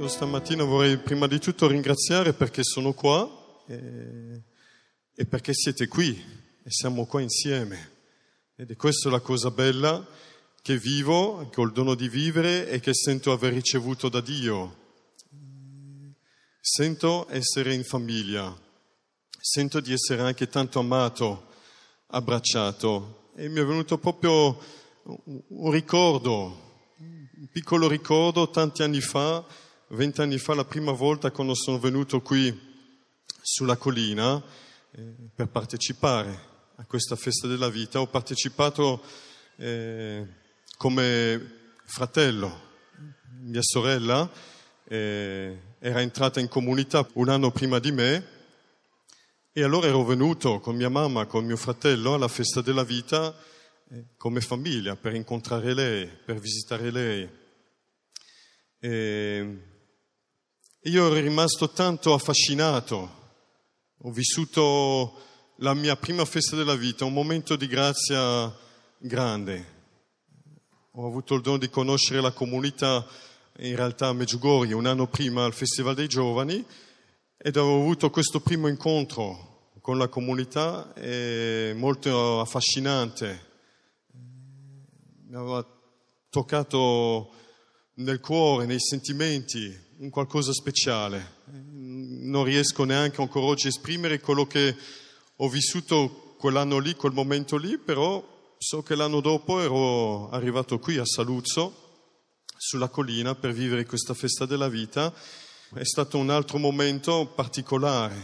stamattina vorrei prima di tutto ringraziare perché sono qua e perché siete qui e siamo qua insieme. Ed è questa la cosa bella che vivo, che ho il dono di vivere e che sento aver ricevuto da Dio. Sento essere in famiglia, sento di essere anche tanto amato, abbracciato e mi è venuto proprio un ricordo, un piccolo ricordo tanti anni fa, 20 anni fa, la prima volta quando sono venuto qui sulla collina per partecipare a questa festa della vita. Ho partecipato come fratello. Mia sorella era entrata in comunità un anno prima di me e allora ero venuto con mia mamma, con mio fratello alla festa della vita come famiglia, per incontrare lei, per visitare lei. E io ero rimasto tanto affascinato, ho vissuto la mia prima festa della vita, un momento di grazia grande. Ho avuto il dono di conoscere la comunità in realtà a Medjugorje un anno prima al Festival dei Giovani ed avevo avuto questo primo incontro con la comunità molto affascinante. Mi aveva toccato nel cuore, nei sentimenti, un qualcosa speciale. Non riesco neanche ancora oggi a esprimere quello che ho vissuto quell'anno lì, quel momento lì, però so che l'anno dopo ero arrivato qui a Saluzzo, sulla collina, per vivere questa festa della vita. È stato un altro momento particolare,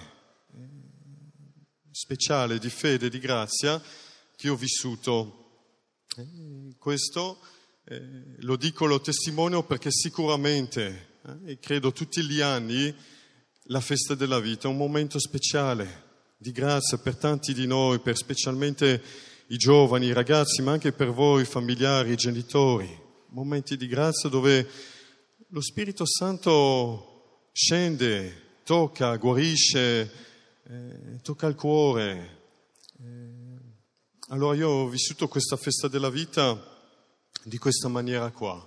speciale, di fede, di grazia, che ho vissuto. Questo lo dico, lo testimonio perché sicuramente, e credo tutti gli anni, la festa della vita è un momento speciale di grazia per tanti di noi, per specialmente i giovani, i ragazzi, ma anche per voi, familiari, i genitori. Momenti di grazia dove lo Spirito Santo scende, tocca, guarisce, tocca il cuore. Allora io ho vissuto questa festa della vita di questa maniera qua.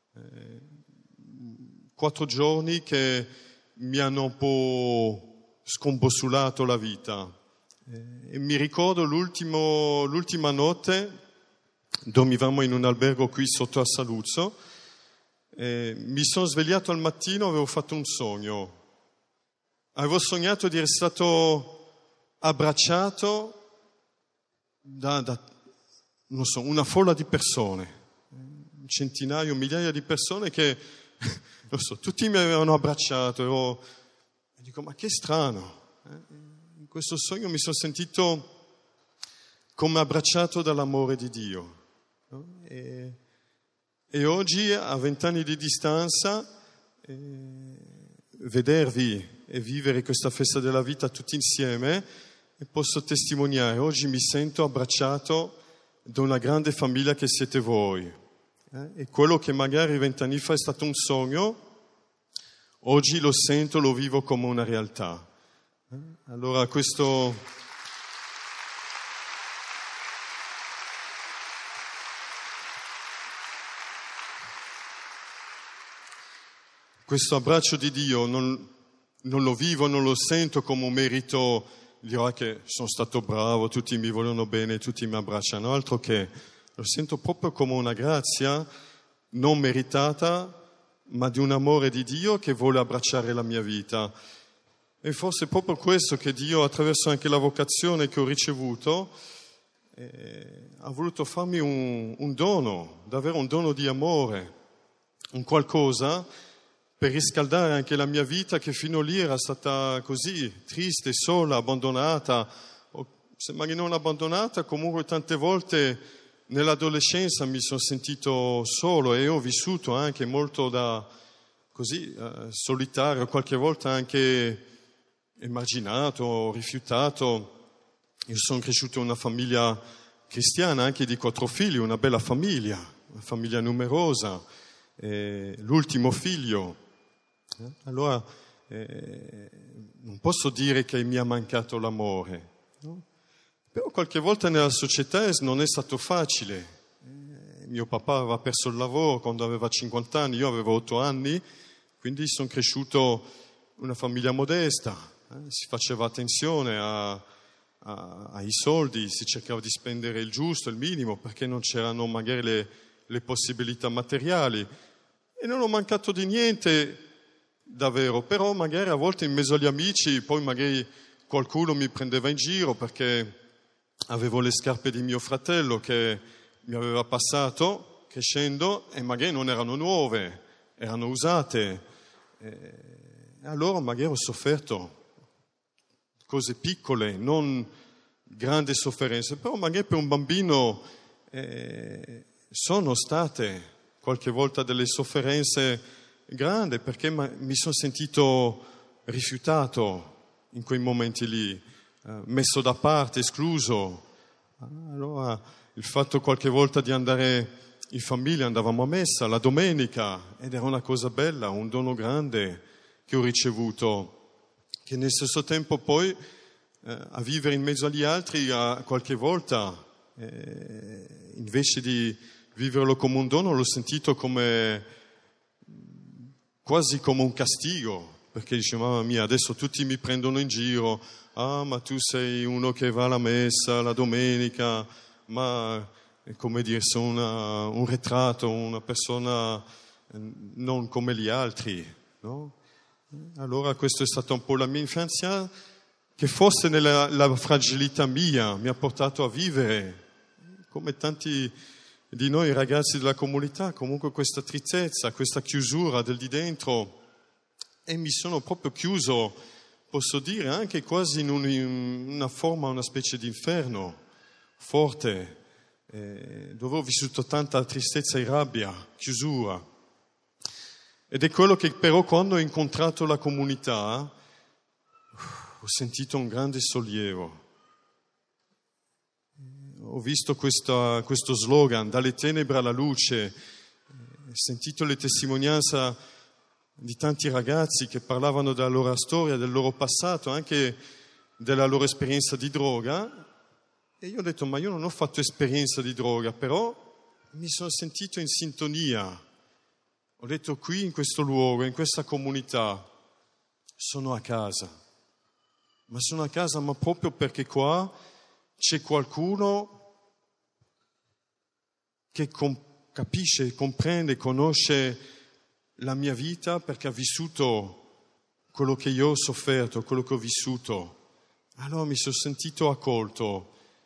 4 giorni che mi hanno un po' scombussolato la vita. E mi ricordo l'ultima notte, dormivamo in un albergo qui sotto a Saluzzo, mi sono svegliato al mattino, avevo fatto un sogno. Avevo sognato di essere stato abbracciato da non so, una folla di persone, centinaio, migliaia di persone che, non so, tutti mi avevano abbracciato. E dico, ma che strano. In questo sogno mi sono sentito come abbracciato dall'amore di Dio. E oggi, a 20 anni di distanza, vedervi e vivere questa festa della vita tutti insieme, e posso testimoniare, oggi mi sento abbracciato da una grande famiglia che siete voi. E quello che magari 20 anni fa è stato un sogno, oggi lo sento, lo vivo come una realtà. Allora questo abbraccio di Dio non lo vivo, non lo sento come un merito, dirò che sono stato bravo, tutti mi vogliono bene, tutti mi abbracciano, altro che lo sento proprio come una grazia non meritata, ma di un amore di Dio che vuole abbracciare la mia vita. E forse è proprio questo che Dio, attraverso anche la vocazione che ho ricevuto, ha voluto farmi un dono, davvero un dono di amore, un qualcosa per riscaldare anche la mia vita che fino lì era stata così, triste, sola, abbandonata, o se magari non abbandonata, comunque tante volte nell'adolescenza mi sono sentito solo e ho vissuto anche molto da così solitario, qualche volta anche emarginato, rifiutato. Io sono cresciuto in una famiglia cristiana, anche di 4 figli, una bella famiglia, una famiglia numerosa, l'ultimo figlio. Allora non posso dire che mi ha mancato l'amore, no? Però qualche volta nella società non è stato facile. Mio papà aveva perso il lavoro quando aveva 50 anni, io avevo 8 anni, Quindi sono cresciuto in una famiglia modesta, si faceva attenzione ai soldi, si cercava di spendere il giusto, il minimo, perché non c'erano magari le possibilità materiali. E non ho mancato di niente davvero, però magari a volte in mezzo agli amici poi magari qualcuno mi prendeva in giro perché avevo le scarpe di mio fratello che mi aveva passato crescendo e magari non erano nuove, erano usate. Allora magari ho sofferto cose piccole, non grandi sofferenze, però magari per un bambino sono state qualche volta delle sofferenze grandi perché mi sono sentito rifiutato in quei momenti lì, messo da parte, escluso. Allora il fatto qualche volta di andare in famiglia, andavamo a messa la domenica ed era una cosa bella, un dono grande che ho ricevuto, che nel stesso tempo poi a vivere in mezzo agli altri qualche volta invece di viverlo come un dono l'ho sentito quasi come un castigo, perché dice mamma mia adesso tutti mi prendono in giro, ma tu sei uno che va alla messa la domenica, ma come dire sono un ritratto, una persona non come gli altri, no? Allora questa è stata un po' la mia infanzia, che forse la fragilità mia mi ha portato a vivere, come tanti di noi ragazzi della comunità, comunque questa tristezza, questa chiusura del di dentro, e mi sono proprio chiuso, posso dire, anche quasi in una forma, una specie di inferno forte, dove ho vissuto tanta tristezza e rabbia, chiusura. Ed è quello che però quando ho incontrato la comunità ho sentito un grande sollievo. Ho visto questo slogan, dalle tenebre alla luce, ho sentito le testimonianze di tanti ragazzi che parlavano della loro storia, del loro passato, anche della loro esperienza di droga. E io ho detto, ma io non ho fatto esperienza di droga, però mi sono sentito in sintonia. Ho detto, qui in questo luogo, in questa comunità, sono a casa. Ma sono a casa, ma proprio perché qua c'è qualcuno che capisce, comprende, conosce la mia vita perché ha vissuto quello che io ho sofferto, quello che ho vissuto. Allora mi sono sentito accolto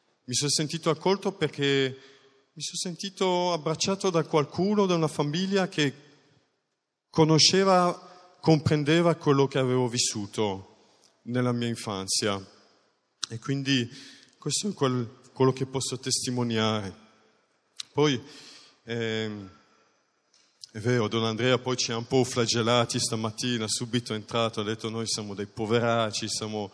perché mi sono sentito abbracciato da qualcuno, da una famiglia che conosceva, comprendeva quello che avevo vissuto nella mia infanzia. E quindi questo è quello che posso testimoniare. Poi è vero, Don Andrea poi ci ha un po' flagellati stamattina, subito è entrato, ha detto noi siamo dei poveracci, siamo...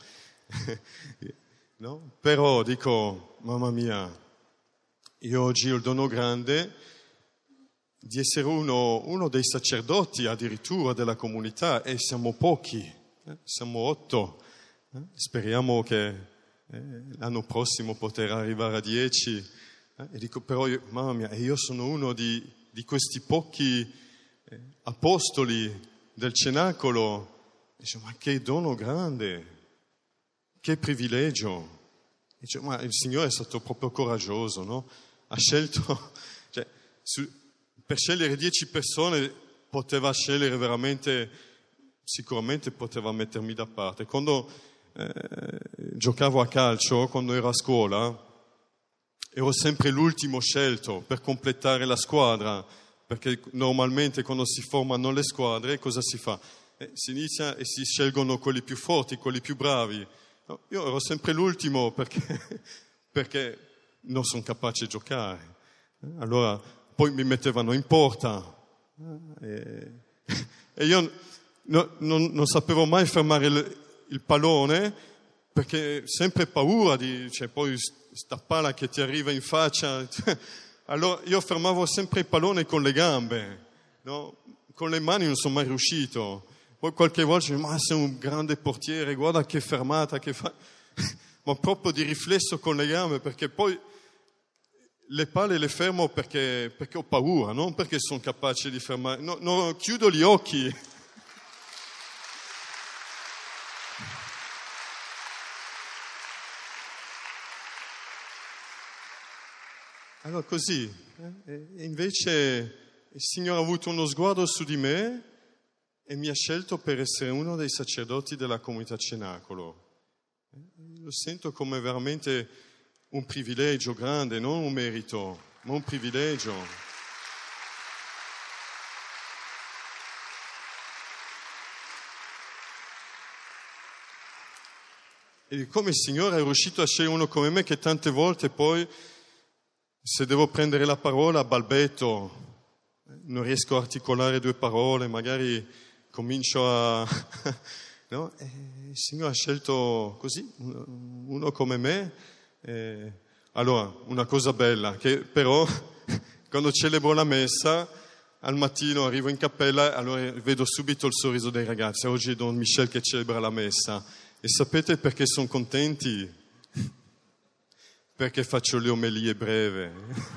no? Però dico, mamma mia, io oggi ho il dono grande di essere uno dei sacerdoti addirittura della comunità e siamo pochi, siamo 8, speriamo che l'anno prossimo poter arrivare a 10. E dico, però, mamma mia, io sono uno di questi pochi apostoli del cenacolo. Dice, ma che dono grande, che privilegio. Dice, ma il Signore è stato proprio coraggioso, no? Ha scelto, cioè, per scegliere 10 persone poteva scegliere veramente, sicuramente poteva mettermi da parte. Quando giocavo a calcio, quando ero a scuola, ero sempre l'ultimo scelto per completare la squadra, perché normalmente quando si formano le squadre cosa si fa? Si inizia e si scelgono quelli più forti, quelli più bravi. No, io ero sempre l'ultimo perché non sono capace di giocare. Allora poi mi mettevano in porta e io non sapevo mai fermare il pallone perché sempre paura cioè poi sta palla che ti arriva in faccia. Allora io fermavo sempre il pallone con le gambe, no? Con le mani non sono mai riuscito. Poi qualche volta dicevo, ma sei un grande portiere, guarda che fermata che fa. Ma proprio di riflesso con le gambe, perché poi le palle le fermo perché ho paura, non perché sono capace di fermare. No, chiudo gli occhi. Allora così, e invece il Signore ha avuto uno sguardo su di me e mi ha scelto per essere uno dei sacerdoti della comunità Cenacolo. Lo sento come veramente un privilegio grande, non un merito, ma un privilegio. E come il Signore è riuscito a scegliere uno come me che tante volte poi, se devo prendere la parola, balbetto, non riesco a articolare 2 parole, magari comincio a... no? Il Signore ha scelto così, uno come me. Allora, una cosa bella, che però quando celebro la messa, al mattino arrivo in cappella, allora vedo subito il sorriso dei ragazzi. Oggi è Don Michel che celebra la messa. E sapete perché sono contenti? Perché faccio le omelie breve.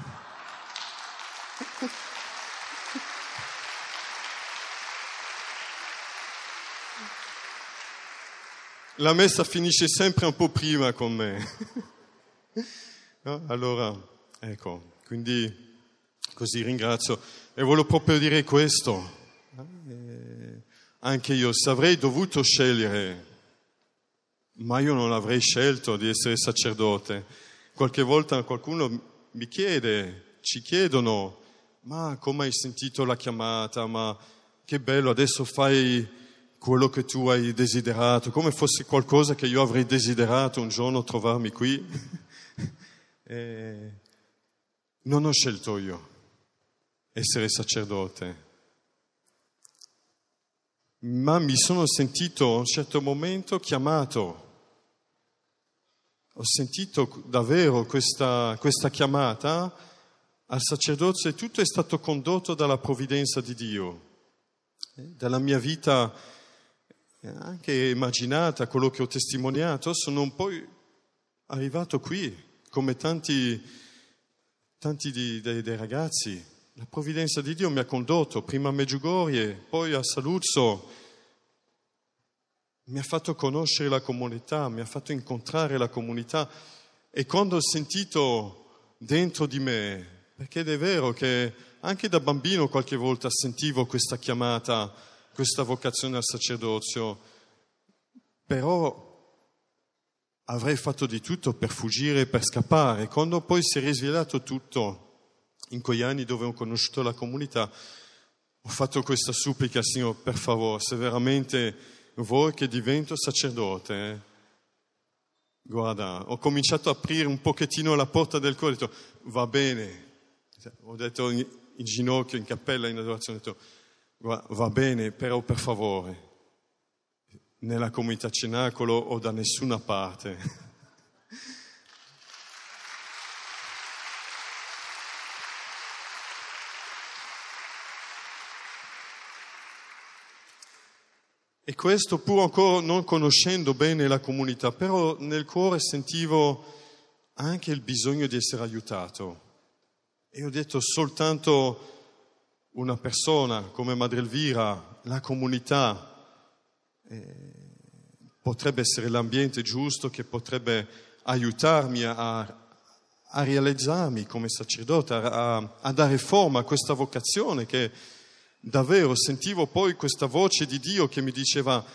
La messa finisce sempre un po' prima con me. No? Allora, ecco, quindi così ringrazio. E volevo proprio dire questo. Anche io, se avrei dovuto scegliere, ma io non avrei scelto di essere sacerdote. Qualche volta qualcuno mi chiede, ci chiedono, ma come hai sentito la chiamata? Ma che bello, adesso fai quello che tu hai desiderato, come fosse qualcosa che io avrei desiderato un giorno trovarmi qui. Non ho scelto io essere sacerdote, ma mi sono sentito a un certo momento chiamato. Ho sentito davvero questa chiamata al sacerdozio e tutto è stato condotto dalla provvidenza di Dio. Dalla mia vita, anche immaginata, quello che ho testimoniato, sono poi arrivato qui, come tanti dei ragazzi. La provvidenza di Dio mi ha condotto prima a Medjugorje, poi a Saluzzo. Mi ha fatto conoscere la comunità, mi ha fatto incontrare la comunità e quando ho sentito dentro di me, perché è vero che anche da bambino qualche volta sentivo questa chiamata, questa vocazione al sacerdozio, però avrei fatto di tutto per fuggire, per scappare. Quando poi si è risvegliato tutto, in quegli anni dove ho conosciuto la comunità, ho fatto questa supplica, Signore, per favore, se veramente vuoi che divento sacerdote, guarda, ho cominciato a aprire un pochettino la porta del cuore, ho detto, va bene, ho detto in ginocchio, in cappella, in adorazione, ho detto, guarda, va bene, però per favore, nella comunità Cenacolo o da nessuna parte. E questo pur ancora non conoscendo bene la comunità, però nel cuore sentivo anche il bisogno di essere aiutato. E ho detto soltanto una persona come Madre Elvira, la comunità, potrebbe essere l'ambiente giusto che potrebbe aiutarmi a realizzarmi come sacerdote, a dare forma a questa vocazione che davvero sentivo poi questa voce di Dio che mi diceva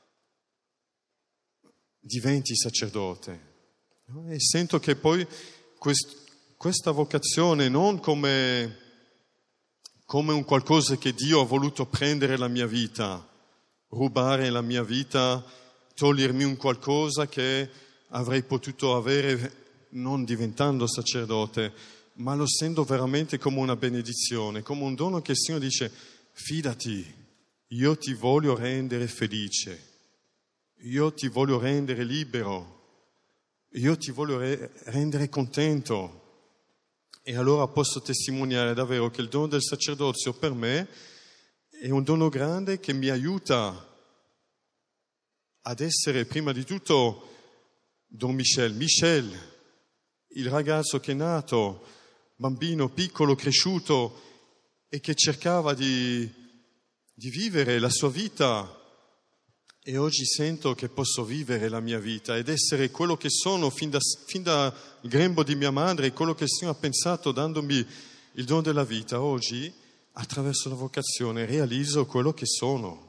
diventi sacerdote. E sento che poi questa vocazione non come un qualcosa che Dio ha voluto prendere la mia vita, rubare la mia vita, togliermi un qualcosa che avrei potuto avere non diventando sacerdote, ma lo sento veramente come una benedizione, come un dono che il Signore dice: fidati, io ti voglio rendere felice, io ti voglio rendere libero, io ti voglio rendere contento. E allora posso testimoniare davvero che il dono del sacerdozio per me è un dono grande che mi aiuta ad essere prima di tutto Don Michel, il ragazzo che è nato, bambino piccolo, cresciuto e che cercava di vivere la sua vita E oggi sento che posso vivere la mia vita ed essere quello che sono fin dal grembo di mia madre, quello che il Signore ha pensato dandomi il dono della vita. Oggi, attraverso la vocazione, realizzo quello che sono.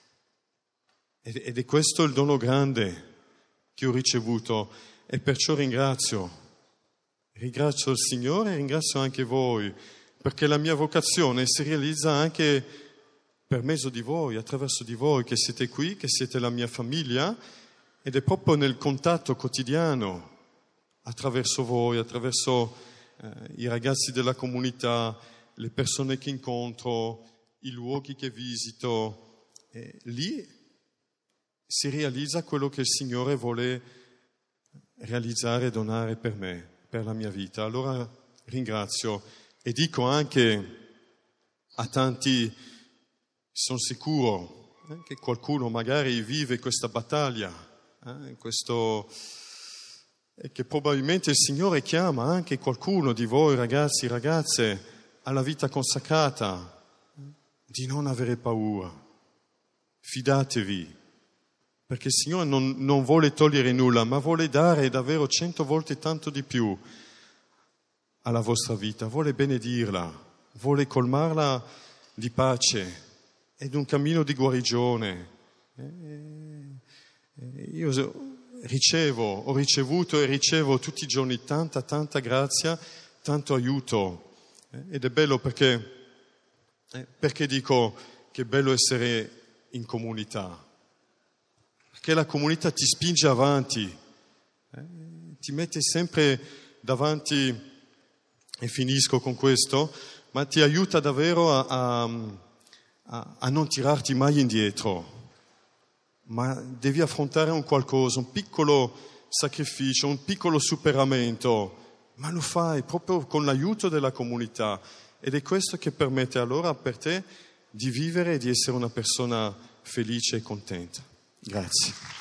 Ed è questo il dono grande che ho ricevuto e perciò ringrazio il Signore e ringrazio anche voi, perché la mia vocazione si realizza anche per mezzo di voi, attraverso di voi che siete qui, che siete la mia famiglia, ed è proprio nel contatto quotidiano, attraverso voi, attraverso i ragazzi della comunità, le persone che incontro, i luoghi che visito, lì si realizza quello che il Signore vuole realizzare e donare per me, per la mia vita. Allora ringrazio e dico anche a tanti, sono sicuro che qualcuno magari vive questa battaglia, e che probabilmente il Signore chiama anche qualcuno di voi, ragazzi, ragazze, alla vita consacrata, di non avere paura, fidatevi, perché il Signore non vuole togliere nulla, ma vuole dare davvero 100 volte tanto di più alla vostra vita, vuole benedirla, vuole colmarla di pace ed un cammino di guarigione. Io ho ricevuto e ricevo tutti i giorni tanta grazia, tanto aiuto, ed è bello perché dico che è bello essere in comunità, perché la comunità ti spinge avanti, ti mette sempre davanti, e finisco con questo, ma ti aiuta davvero a non tirarti mai indietro, ma devi affrontare un qualcosa, un piccolo sacrificio, un piccolo superamento, ma lo fai proprio con l'aiuto della comunità, ed è questo che permette allora per te di vivere e di essere una persona felice e contenta. Grazie.